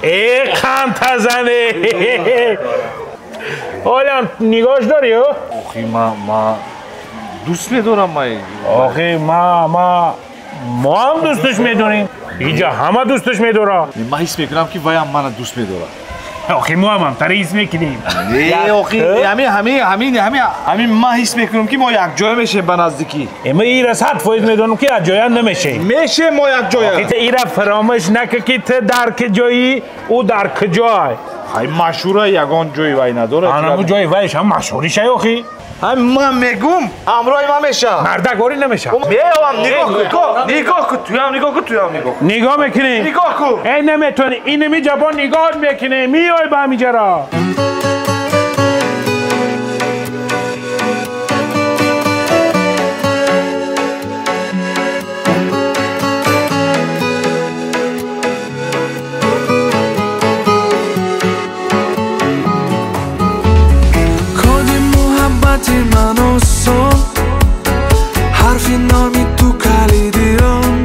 خند تزنه حالا نگاش داری؟ آخی ما دوست میدارم آخی ما هم دوستش میدونیم اینجا همه دوستش میدارم من حس میکنم که وای هم من دوست میدارم آخی ما هم تریز میکنیم نه آخی همین ما حس میکنم که ما یک جای میشه به نزدیکی اما این را 100% میدونم که یک جای نمیشه میشه ما یک جای آخی تو این را فراموش نکن که تو در کجایی او در کجای های مشهوره یگان جای وای نداره همون جای وایش هم مشهوری شه آخی من میگم امروی ما میشه مردگاری نمیشه نگاه کن توی هم نگاه میکنی نگاه کن این نمیتونی این نمی جبان نگاه میکنی میای با همی جرا منو سن حرفی نامی تو کلیدیان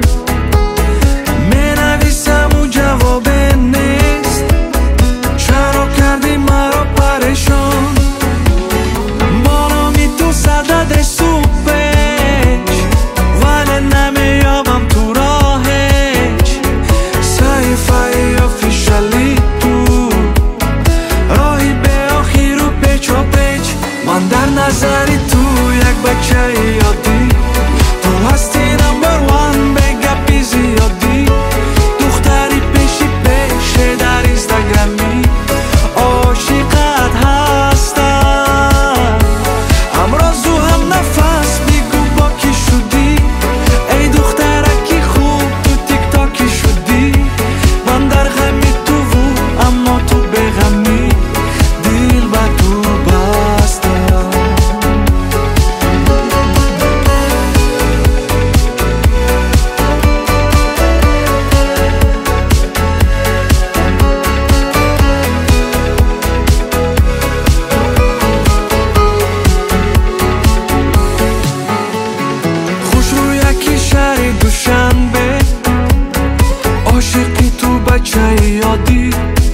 مینویسم و جواب نیست چرا کردی مرا پریشان بالا می تو صدد سوپش ولی نمیابم تو راهش صحیفه افیشالی تو راهی به آخیر و پیچ و پیچ من در نظری تو یک بچه یادی تو هستی نمبر وان به گپی زیادی دختری پیشی پیشه در اینستاگرامی عاشقت هستم امروز هم نفس بگو با کی شدی ای دخترکی خوب تو تیک تاکی شدی من در غمی تو اما تو به غمی دل با تو بستم خوش رو یکی شهری دوشنبه عاشقی تو بچه یادی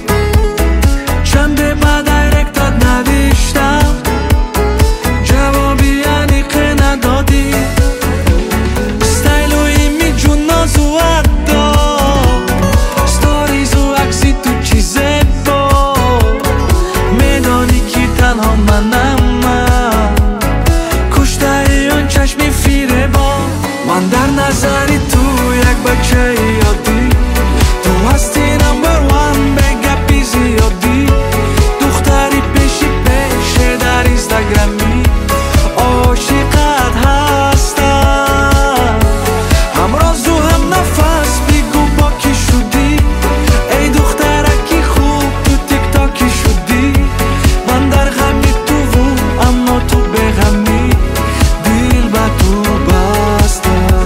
چنده بعد دایرکتات نوشتم جوابی یعنی که ندادی ستایلوی می جون نازو حدا ستاریز و عکسی تو چیزه با میدانی که تنها منم من کشته اون چشمی فیره با من در نظری تو یک بچه یادی تو هستی نمبر وان به گپی زیادی دختری پیشی پیشه در اینستاگرامی عاشقت هستم امروز هم نفس بگو با کی شدی ای دخترکی خوب تو تیک تاکی شدی من در غمی تو اما تو به غمی دل با تو بستم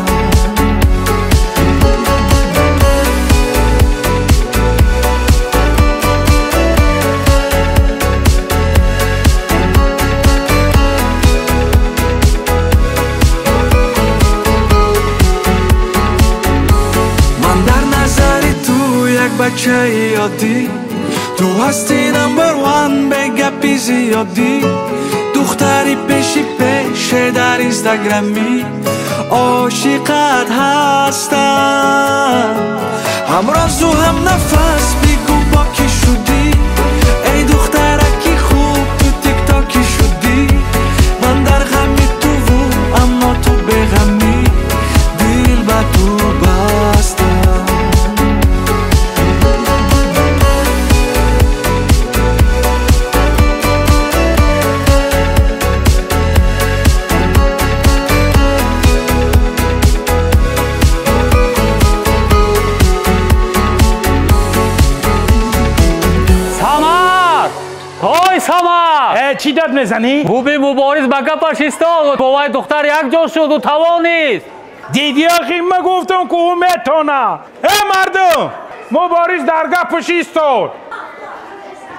من در نظری تو یک بچه یادی تو هستی نمبر وان به گپی زیادی دختری پیشی پیشه در اینستاگرامی عاشقت هستم امروز هم نفس بگو با کی شدی ای دخترکی خوب تو تیک تاکی شدی من در غمی تو اما تو به غمی دل با تو بستم چی داد میزنی؟ بوبی مبارز بگه پاشیستاد بابای دختر یک جا شد و توانیست دیدی آخی ما گفتم که او میتونه مردم مبارز درگاه پشیستاد